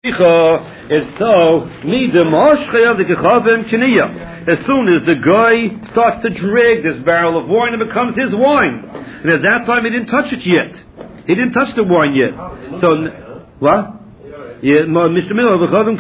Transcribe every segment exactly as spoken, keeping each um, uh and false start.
is so the as soon as the guy starts to drag this barrel of wine, it becomes his wine. And at that time, he didn't touch it yet. He didn't touch the wine yet. So, what? Yeah, Mister Miller, when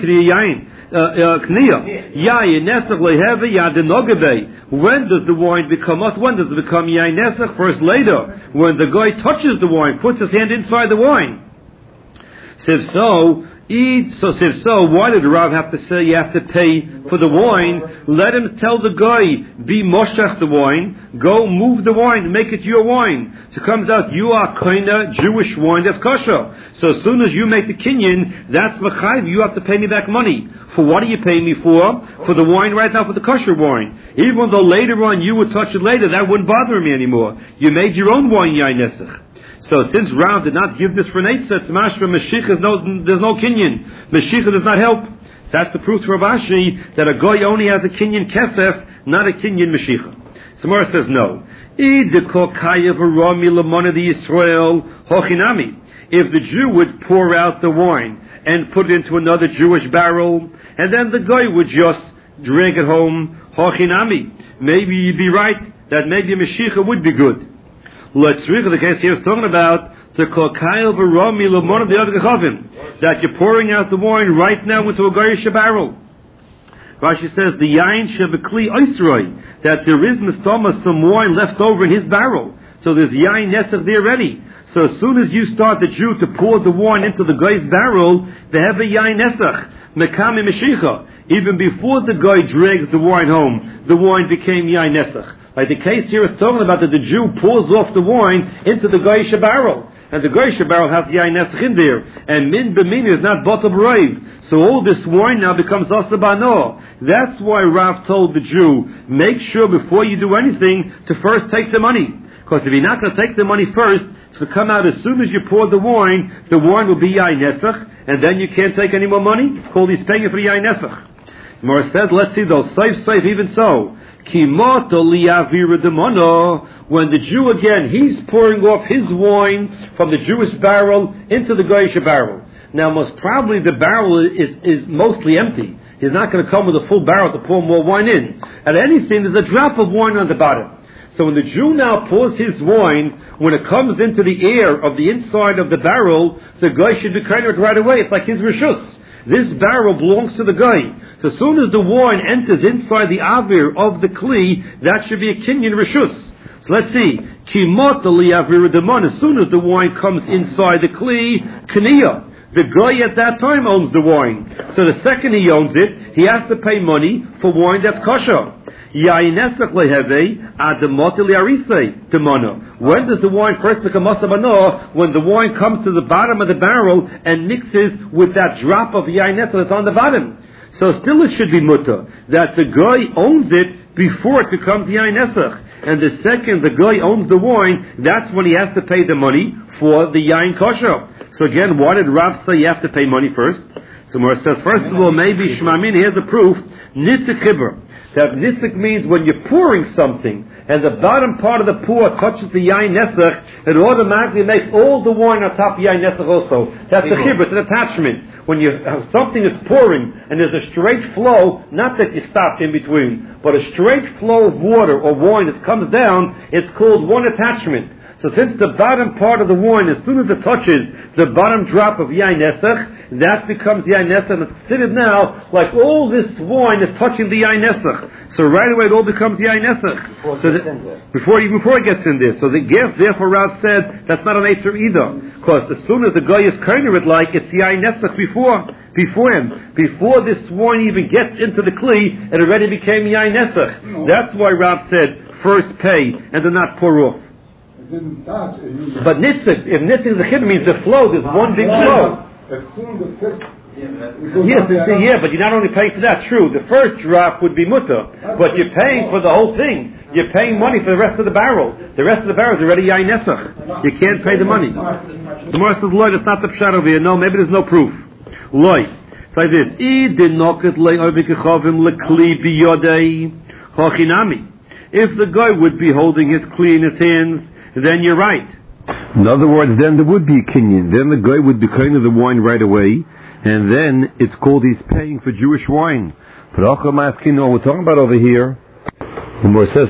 does the wine become us? When does it become yain nesach? First, later, when the guy touches the wine, puts his hand inside the wine. So, if so, Eat, so if so, why did the Rav have to say you have to pay for the wine? Let him tell the guy, be moshach the wine, go move the wine, make it your wine. So it comes out, you are kinda Jewish wine that's kosher. So as soon as you make the kinyan, that's l'chayv, you have to pay me back money. For what are you paying me for? For the wine right now, for the kosher wine. Even though later on you would touch it later, that wouldn't bother me anymore. You made your own wine, yain nesach. So since Rav did not give this for Neitza, it's mashma Mashiach, no, there's no kinyan. Mashiach does not help. So that's the proof to Rav Ashi that a goy only has a kinyan kesef, not a kinyan Mashiach. Samara says no. If the Jew would pour out the wine and put it into another Jewish barrel, and then the guy would just drink it home, hochinami. Maybe you'd be right that maybe a Mashiach would be good. Let's read the case here is talking about the kokayel v'rami l'mon of the other gechavim, that you're pouring out the wine right now into a goyish barrel. Rashi says the yain shebekli oisroi, that there is mistama some wine left over in his barrel, so there's yain nesach there ready. So as soon as you start the Jew to pour the wine into the guy's barrel, they have a yain nesach mekami meshicha. Even before the guy drags the wine home, the wine became yain nesach. Like the case here is talking about that the Jew pours off the wine into the Goyish barrel. And the Goyish barrel has yain nesach in there. And min b'min is not bottle brave. So all this wine now becomes asabano. That's why Rav told the Jew, make sure before you do anything to first take the money. Because if you're not going to take the money first, it's going to come out as soon as you pour the wine, the wine will be yain nesach. And then you can't take any more money. It's called he's paying for the yain nesach. Gemara said, let's see those safe, safe, even so. When the Jew again, he's pouring off his wine from the Jewish barrel into the Goyish barrel. Now, most probably the barrel is, is mostly empty. He's not going to come with a full barrel to pour more wine in. At anything, there's a drop of wine on the bottom. So when the Jew now pours his wine, when it comes into the air of the inside of the barrel, the guy should be kind of right away. It's like his reshus. This barrel belongs to the guy. So as soon as the wine enters inside the avir of the kli, that should be a kinyan reshus. So let's see. Kimot avir demon. As soon as the wine comes inside the kli, kniya. The guy at that time owns the wine. So the second he owns it, he has to pay money for wine that's kosher. When does the wine first become asabano? When the wine comes to the bottom of the barrel and mixes with that drop of yain nesach that's on the bottom. So still it should be mutter, that the guy owns it before it becomes yain nesach. And the second the guy owns the wine, that's when he has to pay the money for the yain kosher. So again, why did Rav say you have to pay money first? So Mor says, first of all, maybe Shmamin, here's the proof, nitzik chibur. That nitzik means when you're pouring something, and the bottom part of the pour touches the yain nesach, it automatically makes all the wine on top of yain nesach also. That's a chibur, it's an attachment. When you something is pouring, and there's a straight flow, not that you stopped in between, but a straight flow of water or wine that comes down, it's called one attachment. So since the bottom part of the wine, as soon as it touches the bottom drop of yain nesach, that becomes yain nesach, and it's considered now like all this wine is touching the yain nesach. So right away it all becomes yain nesach. Before, so the, before even before it gets in there. So the gift, therefore Rav said that's not an Eitzur either. Because as soon as the guy is kind of it like it's yain nesach before before him. Before this wine even gets into the kli, it already became yain nesach. That's why Rav said first pay and then not pour off. But nitzik, if nitzik is the chibur, means the flow, there's one big flow. Yes, yeah, but you're not only paying for that, true. The first drop would be mutter, but you're paying for the whole thing. You're paying money for the rest of the barrel. The rest of the barrel is already yain nesach. You can't pay the money. The Gemara says, Loi, that's not the pshat over here. No, maybe there's no proof. Loi, it's like this. If the guy would be holding his kli in his hands, then you're right. In other words, then there would be a kinyan. Then the guy would be kind of the wine right away, and then it's called he's paying for Jewish wine. But we're talking about over here, the Gemara says,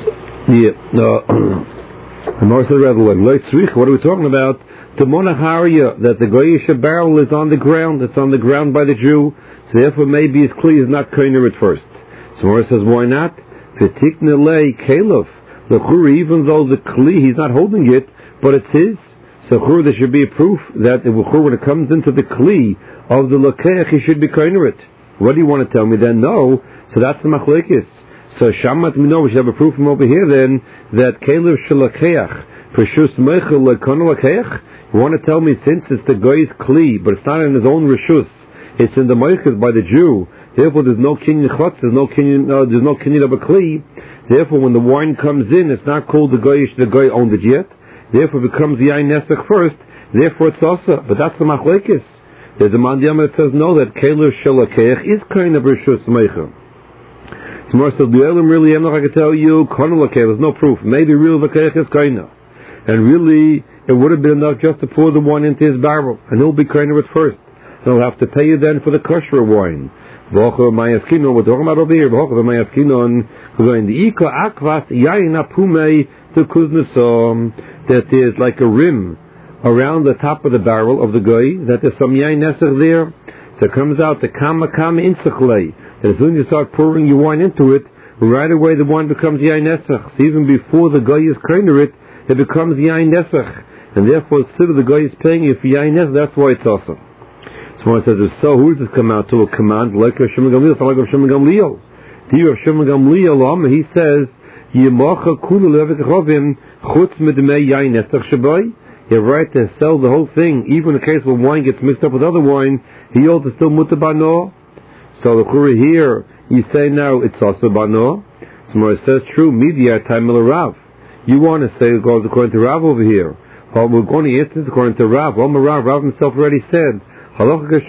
the Gemara says, what are we talking about? The monaharia, that the goyish barrel is on the ground, it's on the ground by the Jew, so therefore maybe his kli is not koiner at first. So Gemara says, why not? V'tikne lei kelov, even though the kli, he's not holding it, but it's his. So there should be a proof that when it comes into the kli of the lokeach, he should be koiner it. What do you want to tell me then? No. So that's the machlekes. So shamat mino, we should have a proof from over here then that kelov shelakeach preshus meichel lekon lakeach. You want to tell me since it's the guy's kli, but it's not in his own reshus, it's in the meichel by the Jew. Therefore, there's no kinyan chutz, there's no kinyan, uh, there's no kinyan of a kli. Therefore, when the wine comes in, it's not called the guy. The guy owned it yet. Therefore, it becomes yain nesach first. Therefore, it's also. But that's the machlekes. There's a mandiyama that says no, that kelur shelakeach is kind of reshus meichel. Tomorrow says the elam really. I'm not going to tell you. Konol lakeach. There's no proof. Maybe real lakeach is kind of, and really it would have been enough just to pour the wine into his barrel, and he'll be kind of it first. And he'll have to pay you then for the kosher wine. V'ocher mayaskinon. We're talking about over here. V'ocher mayaskinon. We're going the ika akvas yayin apumei to kuznesom. That there's like a rim around the top of the barrel of the guy, that there's some yain nesach there. So it comes out the kama kama insachlei. That as soon as you start pouring your wine into it, right away the wine becomes yain nesach. So even before the guy is koiner it, it becomes yain nesach. And therefore, still the guy is paying you for yain nesach, that's why it's awesome. Someone says, so who does this come out to? A command like Rav Shimon Gamliel, like Rav Shimon Gamliel. The Rav Shimon Gamliel, he says, Yemacha kulu levikachovim chutz medmei yain nesach shabai. You have right to sell the whole thing, even in the case where wine gets mixed up with other wine. He also still mutar bano. So the Kura here, you say now it's also bano. Someone says, true, media time Rav. You want to say it goes according to Rav over here. Well, we're going to answer according to Rav. Well, Rav, Rav himself already said. The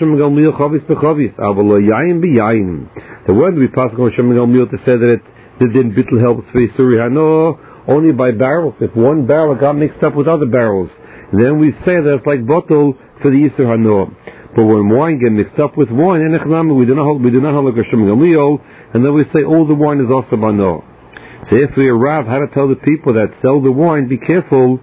word we pass on Shimon Gamliel to say that it didn't bittul helps for Yisuri Hano only by barrels. If one barrel got mixed up with other barrels, then we say that it's like bottle for the Yisur Hano. But when wine gets mixed up with wine, we do not hold, we do not hold like Shimon Gamliel, and then we say all the wine is also bano. So if we are Rav, how to tell the people that sell the wine, be careful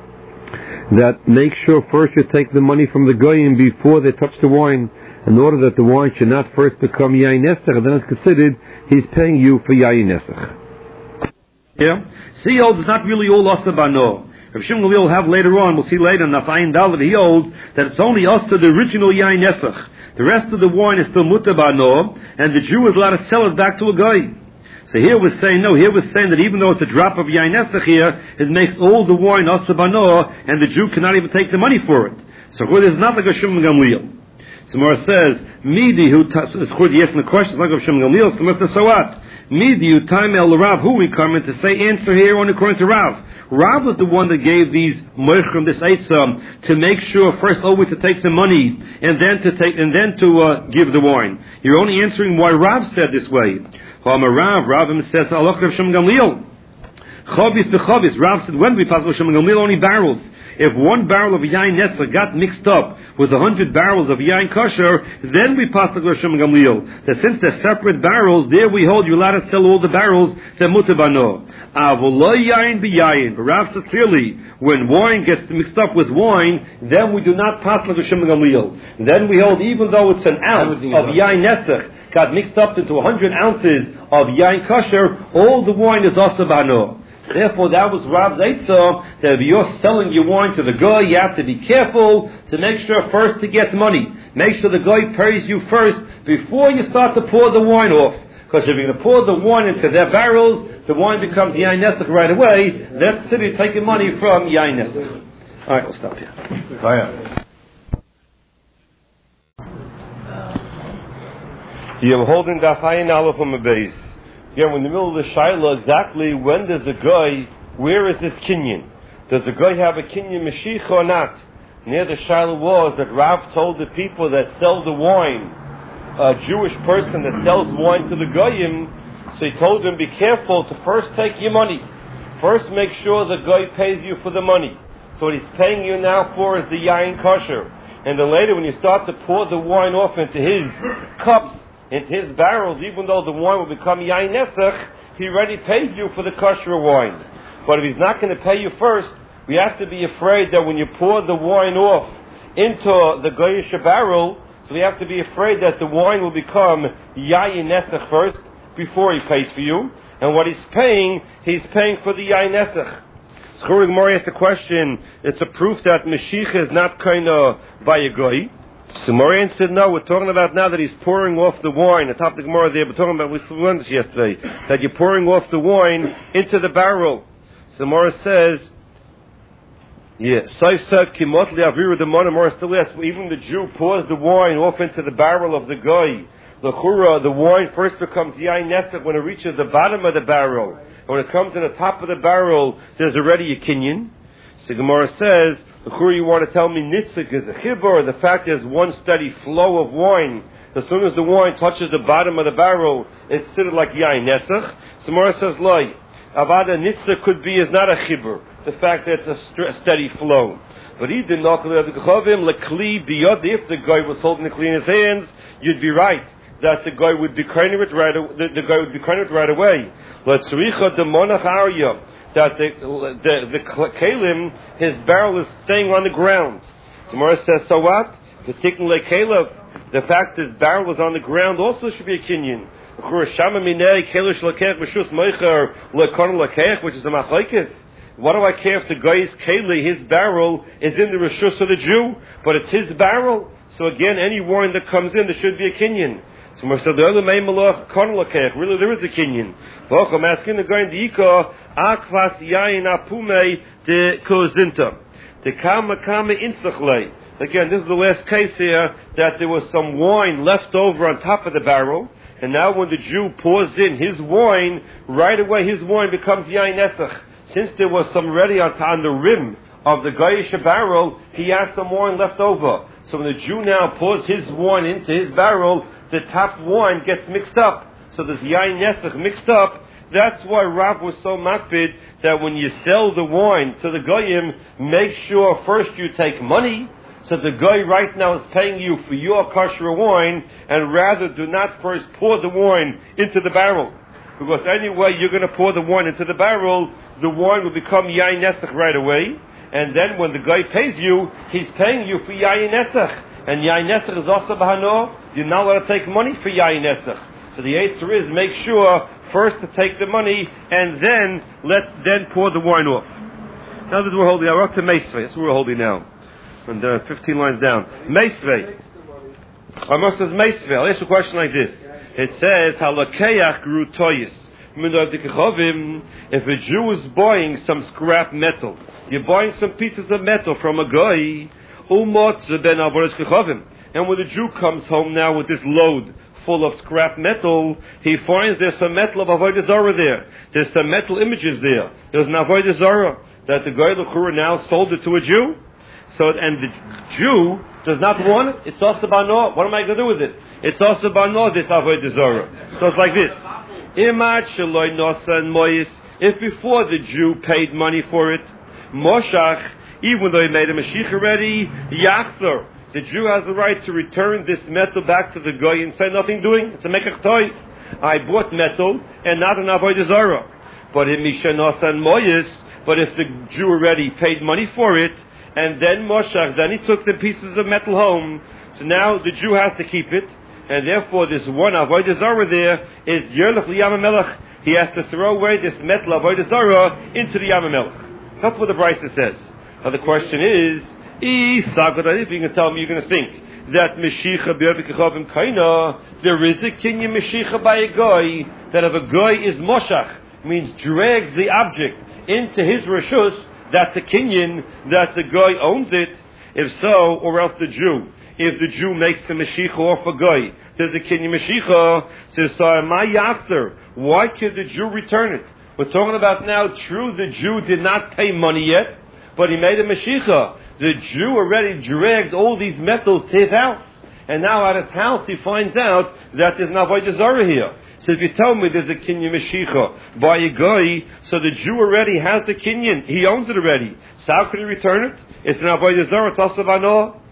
that make sure first you take the money from the goyim before they touch the wine, in order that the wine should not first become yain nesach, and then it's considered he's paying you for yain nesach. Yeah, see, he holds it's not really all asa bano. Rav Shimon Gamliel will have later on, we'll see later in Nafayin Dalet, he holds that it's only asa the original yain nesach. The rest of the wine is still mutar bano, and the Jew is allowed to sell it back to a guy. So here we're saying, no, here we're saying that even though it's a drop of yain nesach here, it makes all the wine asa bano, and the Jew cannot even take the money for it. So there's not like a Shimon Gamliel. So Mora says, Midi who is chud yes in the question like of Shimon Gamliel. So Mora says, so what? Midi who time el Rav who we come in to say answer here only according to Rav. Rav was the one that gave these moichrim, this eitzah, to make sure first always to take the money and then to take and then to uh, give the wine. You're only answering why Rav said this way. Rav, Rav says, Allah Rav Shimon Gamliel. Chavis bechavis. Rav said, when we pass Shimon Gamliel, only barrels. If one barrel of yain nesach got mixed up with a hundred barrels of yain kosher, then we pass Rav Shimon Gamliel. That since they're separate barrels, there we hold you're allowed to sell all the barrels to mutar bano. Avolo yain biyayin. But Rav says clearly, when wine gets mixed up with wine, then we do not pass Rav Shimon Gamliel. Then we hold, even though it's an ounce of yain nesach got mixed up into a hundred ounces of yain kosher, all the wine is also bano. Therefore, that was Rav's eitzah, that if you're selling your wine to the guy, you have to be careful to make sure first to get money. Make sure the guy pays you first before you start to pour the wine off. Because if you're going to pour the wine into their barrels, the wine becomes yain nesach right away. That's still you're taking money from yain nesach. All right, we'll stop here. Oh, yeah. You're holding the Chayin Aleph from a base. Again, we're in the middle of the Shaila, exactly when does a guy, where is this kinyan? Does a guy have a kinyan Mashiach or not? Near the Shaila was that Rav told the people that sell the wine, a Jewish person that sells wine to the Goyim, so he told them, be careful to first take your money. First make sure the guy pays you for the money. So what he's paying you now for is the yain kosher. And then later when you start to pour the wine off into his cups, into his barrels, even though the wine will become yain nesach, he already paid you for the kosher wine. But if he's not going to pay you first, we have to be afraid that when you pour the wine off into the goyish barrel, so we have to be afraid that the wine will become yain nesach first before he pays for you. And what he's paying, he's paying for the yain nesach. Schur Gemara asked the question, it's a proof that Mashiach is not kind of by a goy. So Morian said, no, we're talking about now that he's pouring off the wine. The top of the Gemara there, we're talking about, we learned this yesterday, that you're pouring off the wine into the barrel. So Morian says, yeah, Morian still asks, even the Jew pours the wine off into the barrel of the guy. The chura, the wine first becomes yain nesach when it reaches the bottom of the barrel. And when it comes to the top of the barrel, there's already a kinyan. So Gemara says, the chura, you want to tell me nitzig is a chibur, the fact there's one steady flow of wine. As soon as the wine touches the bottom of the barrel, it's considered like yain nesach. So Gemara says, loy, avada nitzig could be is not a chibur, the fact that it's a st- steady flow. But he did not if the guy was holding the kli in his hands, you'd be right that the guy would be crying it right. The, the guy would be crying it right away. Let's the monach arya that the the the kalim, his barrel is staying on the ground. So Mora says, so what? The tikkun lekalev, the fact his barrel is on the ground also should be a kinyan. Which is a machlokes. What do I care if the guy's keli, his barrel, is in the reshus of the Jew, but it's his barrel? So again, any wine that comes in, there should be a kinyan. So we said the other main malach kon lakech. Really, there is a kinyan. V'och I'm asking the guy in the iko akvas yain apume de kozinta de kama kama insachlei. Again, this is the last case here that there was some wine left over on top of the barrel, and now when the Jew pours in his wine, right away his wine becomes yain nesach. Since there was some ready on, on the rim of the goyish barrel, he has some wine left over. So when the Jew now pours his wine into his barrel, the top wine gets mixed up. So there's yain nesach mixed up. That's why Rav was so makpid that when you sell the wine to the goyim, make sure first you take money. So the guy right now is paying you for your kosher wine, and rather do not first pour the wine into the barrel. Because anyway you're going to pour the wine into the barrel, the wine will become yain nesach right away. And then when the guy pays you, he's paying you for yain nesach. And yain nesach is also bahano. You're not allowed to take money for yain nesach. So the answer is make sure first to take the money and then let then pour the wine off. Now that we're holding, now we're up to Meisvei. That's what we're holding now. And uh, fifteen lines down. Meisvei. Amos says Meisvei. I'll ask you a question like this. It says halakeach gru toyis. If a Jew is buying some scrap metal, you're buying some pieces of metal from a guy, and when the Jew comes home now with this load full of scrap metal, he finds there's some metal of Avodah Zarah there. There's some metal images there. There's an Avodah Zarah that the guy L'chura now sold it to a Jew. So, and the Jew does not want it. It's also bano. What am I going to do with it? It's also bano, this Avodah Zarah. So it's like this. If before the Jew paid money for it, Moshach, even though he made a Mashiach already, Yachzor, the Jew has the right to return this metal back to the guy and say nothing doing. It's a mekach toy. I bought metal and not an Avodah Zarah. But in Mishanos and Moyes, but if the Jew already paid money for it, and then Moshach, then he took the pieces of metal home, so now the Jew has to keep it. And therefore, this one Avodah Zarah there is Yerlich L'Yam HaMelech. He has to throw away this metal Avodah Zarah into the Yam HaMelech. That's what the Brisa says. Now the question is, if you can tell me, you're going to think that Meshicha B'Yavik Kaina, there is a kinyan Meshicha by a guy, that if a guy is Moshach, means drags the object into his Rishus, that's a kinyan, that the guy owns it. If so, or else the Jew. If the Jew makes a Mashiach off a guy, there's a kinyan Mashiach. Says, so my Yasser, why could the Jew return it? We're talking about now, true, the Jew did not pay money yet, but he made a Mashiach. The Jew already dragged all these metals to his house. And now at his house he finds out that there's an Avodah Zarah here. So if you tell me there's a kinyan Mashiach by a guy, so the Jew already has the kinyan, he owns it already. So how could he return it? It's an Avodah Zarah, it's also bano.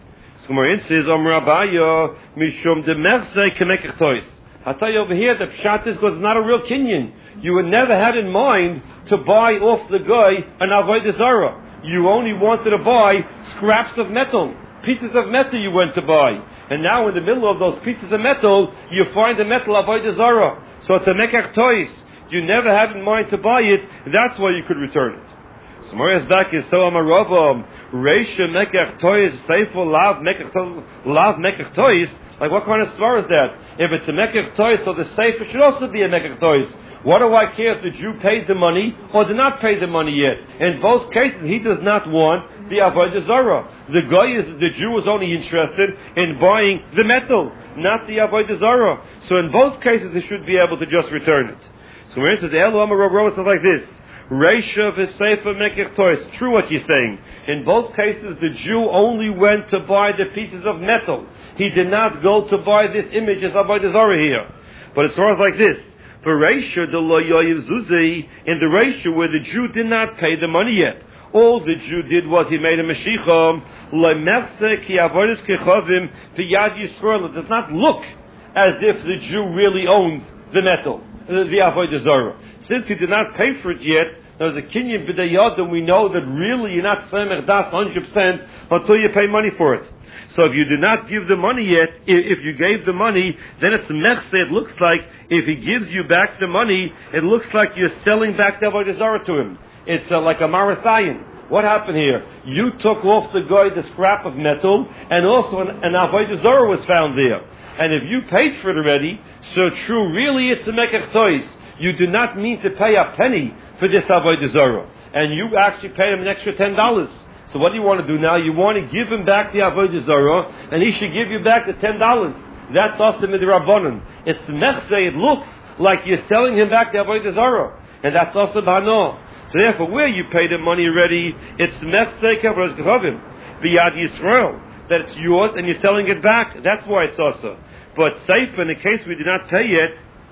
So Gemara says, Amar Abaya, Mishum de Merse Kemekech Tois. I'll tell you over here, the pshat is because it's not a real kinyan. You had never had in mind to buy off the guy an avodah zarah. You only wanted to buy scraps of metal, pieces of metal you went to buy. And now in the middle of those pieces of metal, you find the metal avodah zarah. So it's a mekach tois. You never had in mind to buy it, that's why you could return it. So Marias back is so Amarava, Reisha mekach tois, Seifel lav mekach lav mekach tois. Like what kind of svar is that? If it's a mekach tois, so the Seifel should also be a mekach tois. What do I care if the Jew paid the money or did not pay the money yet? In both cases, he does not want the avodah zarah. The guy is, the Jew is only interested in buying the metal, not the avodah zarah. So in both cases, he should be able to just return it. So we're into the Elu Amar Rav Rava like this. Reisha v'seifa mekech tois. True what you're saying. In both cases, the Jew only went to buy the pieces of metal. He did not go to buy this image as avodah zarah here. But it's sort of like this. For Reisha, the lo yoyiv zuzi, in the Reisha where the Jew did not pay the money yet. All the Jew did was he made a Mashiach, le'merse ki avodas kechavim v'yad Yisrael. It does not look as if the Jew really owns the metal, the avodah zarah. Since he did not pay for it yet, there's a kinyan b'dayad, and we know that really you're not samech das one hundred percent until you pay money for it. So if you did not give the money yet, if you gave the money, then it's mechse. It looks like if he gives you back the money, it looks like you're selling back the avodah zarah to him. It's uh, like a marathayan. What happened here? You took off the guy the scrap of metal, and also an, an avodah zarah was found there. And if you paid for it already, so true, really it's a mekach tois. You do not mean to pay a penny for this avodah zarah, and you actually paid him an extra ten dollars. So what do you want to do now? You want to give him back the avodah zarah, and he should give you back the ten dollars. That's also midrabanan. It's mechse. It looks like you're selling him back the avodah zarah, and that's also b'hano. So therefore, where you pay the money already, it's mechse kavros gechavim b'yad Yisrael, that it's yours and you're selling it back. That's why it's also. But safe in the case we did not pay yet.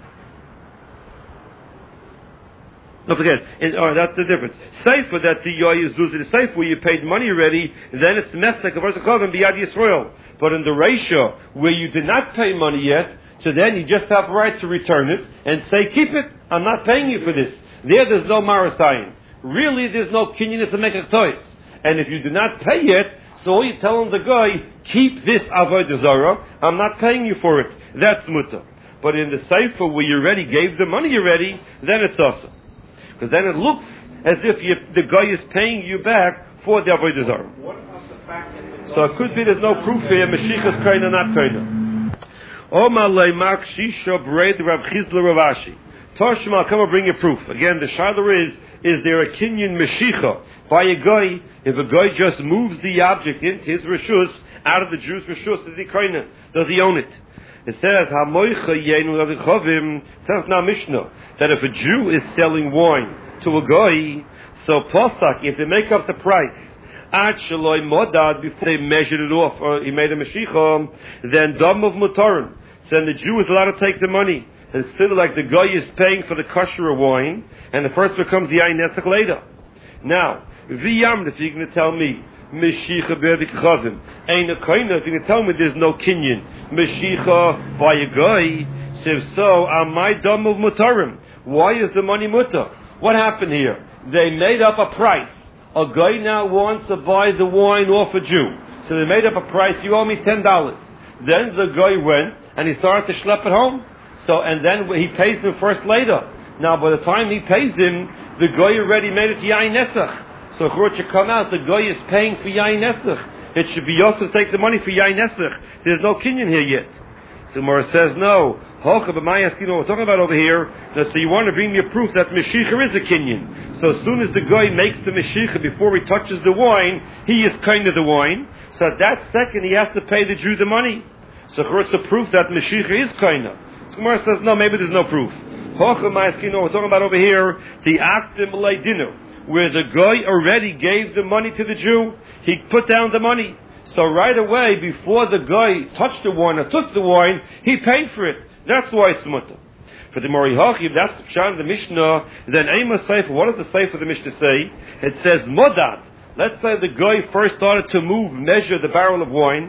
Don't forget, it, oh, that's the difference. Seifa that the yoy is losing the seifa where you paid money already, then it's mesek of and biyad Yisrael. But in the ratio where you did not pay money yet, so then you just have the right to return it and say, keep it. I'm not paying you for this. There, there's no marasayin. Really, there's no kinyan to make a tois. And if you do not pay yet, so all you tell the guy, keep this avodah zarah. I'm not paying you for it. That's mutter. But in the seifa where you already gave the money already, then it's also. Because then it looks as if you, the guy is paying you back for the avodah zarah. What about the fact that so it could be there's no proof here. Mashiach is kaina, not kaina. Omar leimak shisha breid Rav Chizla Rav Ashi. Toshma, I'll come and bring you proof. Again, the shadow is: is there a kinyan mashiach by a guy? If a guy just moves the object into his reshus out of the Jew's reshus, is he kaina? Does he own it? It says hamoicha yenu avichovim. Says now Mishnah that if a Jew is selling wine to a guy, so Posach, if they make up the price, ad shaloi modad, before they measured it off, or he made a Mashiach, then dam of mutarim. So then the Jew is allowed to take the money. And it's sort of like the guy is paying for the kosher wine, and the first becomes the ayin nesach later. Now, v'yam, if you're going to tell me, Mashiach be'vikchavim, ain't a kaina, if you're going to tell me there's no kinyan, Mashiach by a guy, so so, amai dam of mutarim. Why is the money mutter? What happened here? They made up a price. A guy now wants to buy the wine off a Jew. So they made up a price, you owe me ten dollars. Then the guy went and he started to schlep it home. So, and then he pays him first later. Now by the time he pays him, the guy already made it yain nesach. So it should come out, the guy is paying for yain nesach. It should be yours to take the money for yain nesach. There's no kinyan here yet. So Mora says no. We're talking about over here, that so you want to bring me a proof that Mashiach is a kinyan. So as soon as the guy makes the Mashiach before he touches the wine, he is kind of the wine. So at that second he has to pay the Jew the money. So it's a proof that Mashiach is kind of. So Gemara says no, maybe there's no proof. We're talking about over here the actim leidinu, where the guy already gave the money to the Jew. He put down the money. So right away, before the guy touched the wine or took the wine, he paid for it. That's why it's mutter. For the Mori Hachi, that's the Pshat of the Mishnah, then Ema Sefer, what does the Sefer of the Mishnah say? It says, Modad. Let's say the guy first started to move, measure the barrel of wine.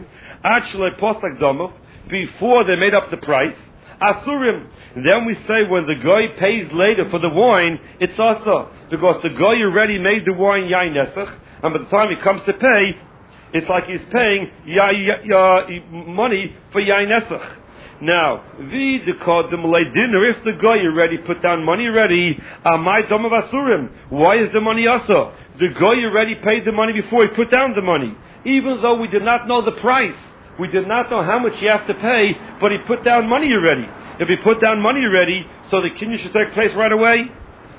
actually postak domov, before they made up the price, asurim. Then we say when the guy pays later for the wine, it's asa, because the guy already made the wine yain nesach, and by the time he comes to pay, it's like he's paying ya, ya, ya, money for yain nesach. Now, the dekodim dinner, if the guy already put down money already, amai dom of asurim. Why is the money asa? The guy already paid the money before he put down the money, even though we did not know the price. We did not know how much you have to pay, but he put down money already. If he put down money already, so the kinyan should take place right away.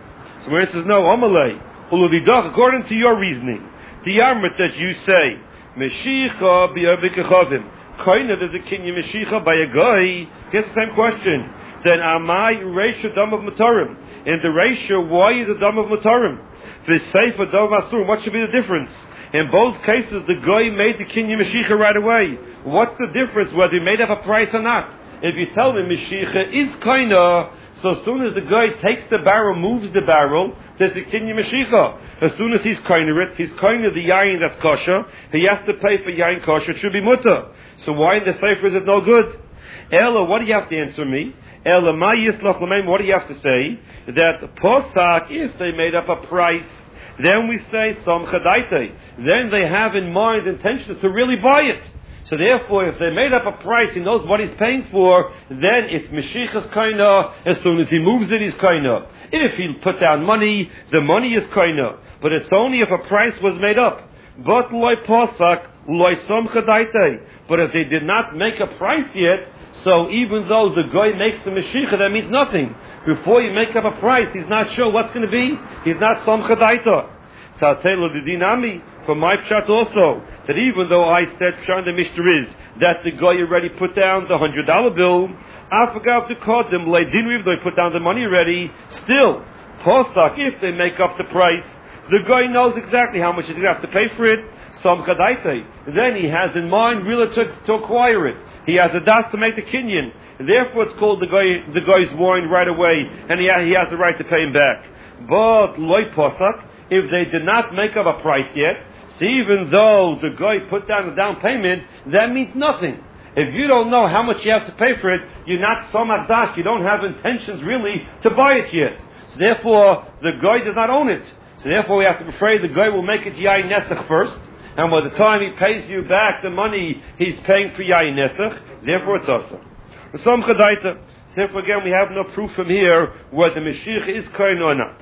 So where it says no, amalei uluvidach, according to your reasoning, the yarmut that you say, meshicha b'yavik Koina, there's a kinyan meshicha by a guy. Here's the same question. Then amai reisha dam of matarim. In the ratio, why is a dam of matarim? The seifa dam of asurim. What should be the difference? In both cases, the guy made the kinyan meshicha right away. What's the difference whether he made up a price or not? If you tell me meshicha is koina, so as soon as the guy takes the barrel, moves the barrel, there's a kinyan meshicha. As soon as he's koiner it, he's koiner the yain that's kosher. He has to pay for yain kosher. It should be mutter. So why in the sefer is it no good? Ella, what do you have to answer me? Ella, ma yislach l'meim, what do you have to say? That posak, if they made up a price, then we say som chadaite. Then they have in mind intentions to really buy it. So therefore, if they made up a price, he knows what he's paying for, then it's meshichas kaina, as soon as he moves it, he's kaina. If he put down money, the money is kaina. But it's only if a price was made up. But loy posak, loy som chadaite. But if they did not make a price yet, so even though the guy makes the meshicha, that means nothing. Before you make up a price, he's not sure what's going to be. He's not som chadaita. So I'll tell you the dinami, from my pshat also, that even though I said pshat the Mishnah is, that the guy already put down the hundred dollar bill, I forgot to call them, lay dinner, they put down the money already, still, posak, if they make up the price, the guy knows exactly how much he's going to have to pay for it. Some chadaite. Then he has in mind really to, to acquire it. He has a das to make the kinyan. Therefore, it's called the guy the guy's wine right away, and he ha, he has the right to pay him back. But loy posak, if they did not make up a price yet, so even though the guy put down the down payment, that means nothing. If you don't know how much you have to pay for it, you're not som das. You don't have intentions really to buy it yet. So therefore, the guy does not own it. So therefore, we have to be afraid the guy will make it yain nesach first. And by the time he pays you back the money he's paying for yain nesach, therefore it's awesome. Some chadaita. Therefore again we have no proof from here whether the Mashiach is kohen or not.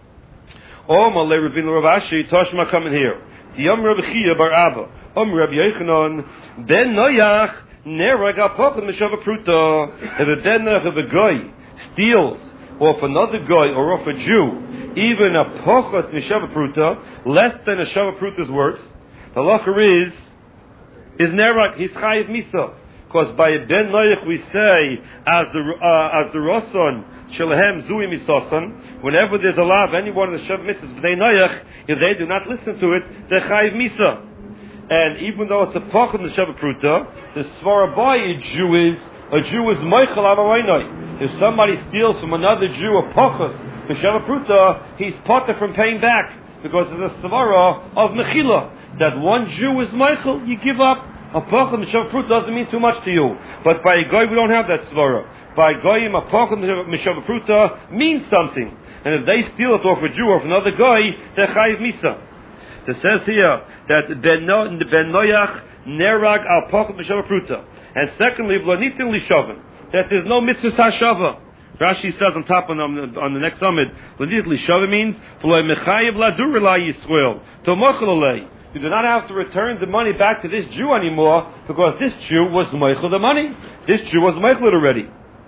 Oh, Malay Rabbeinu Rav Ashi, Toshma coming here. The Yom Rabbi Chia Bar Abba, Om Rabbi Yochanan, Ben Noyach, Nerag Apochet Meshava Pruta. If a Ben Noyach of a guy steals off another guy or off a Jew, even a Pochet Meshava Pruta, less than a Shava Pruta's worth, the halacha is, is Nerag, he's Chayiv Misa. Because by Ben Noyach we say, as the, uh, as the Roson, Shalahem Zui Misosan, whenever there's a law of any one of the Shav Mitzvahs, B'nai Noyach, if they do not listen to it, they're Chayiv Misa. And even though it's a Poch in the Shav Pruta, the Svara by a Jew is, a Jew is Meichel Avaroinoi. If somebody steals from another Jew a Pochus, the Shav Pruta, he's potter from paying back, because it's a Svara of Mechila. That one Jew is Meichel, you give up. A Poch and Mishav Prut doesn't mean too much to you. But by a Goy, we don't have that Svara. By Goyim, a Poch and Mishav Pruta means something. And if they steal it off a Jew or from another Goy, they're Chayiv Misa. It says here that Ben Noyach Nerag al Poch and Mishav Pruta. And secondly, V'lanitin Lishavim, that there's no mitzvah Hashava. Rashi says on top on, on the next summit, V'lanitin Lishavim means V'loi Mechayiv Ladur La Yisrael Tomochel Olei. You do not have to return the money back to this Jew anymore because this Jew was meichel the money. This Jew was meichel it already.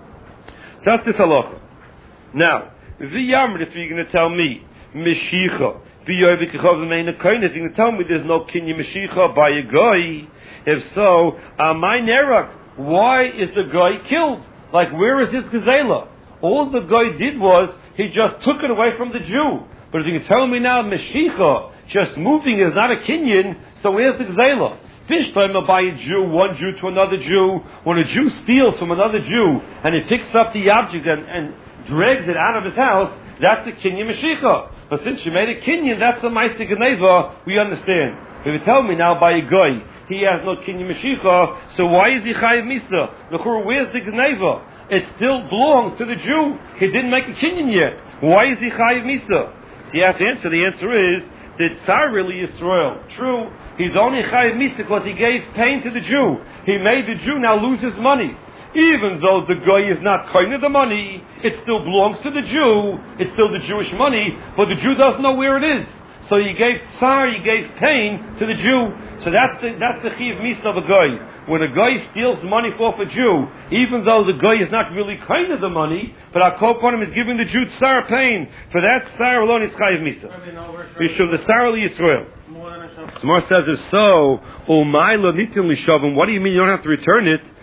So that's this halacha. Now, v'yamr, if you're going to tell me meshicha, v'yovikachov v'meina kohen, if you're going to tell me there's no kinyan meshicha by a guy, if so, amay nerak, why is the guy killed? Like, where is his gazela? All the guy did was he just took it away from the Jew. But if you can tell me now meshicha, just moving is not a kinyan, so where's the gzela? Fish time by a Jew, one Jew to another Jew. When a Jew steals from another Jew and he picks up the object and, and drags it out of his house, that's a kinyan meshicha. But since you made a kinyan, that's a ma'aseh geneva, we understand. If you tell me now by a guy, he has no kinyan Mashiach, so why is he chayiv misa? Where's the gneva? It still belongs to the Jew. He didn't make a kinyan yet. Why is he chayiv misa? So you have to answer. The answer is that Tsar really Yisrael. True, he's only chayiv misa because he gave pain to the Jew. He made the Jew now lose his money. Even though the guy is not kind of the money, it still belongs to the Jew. It's still the Jewish money, but the Jew doesn't know where it is. So he gave tsar, he gave pain to the Jew. So that's the that's the chiv misa of a guy. When a guy steals money off a Jew, even though the guy is not really kind of the money, but our koponim is giving the Jew tsar pain. For that tsar alone is chayiv misa. Bishul the tsar of Yisrael. Smar says it's so. Umayla nitin lishavim. What do you mean you don't have to return it?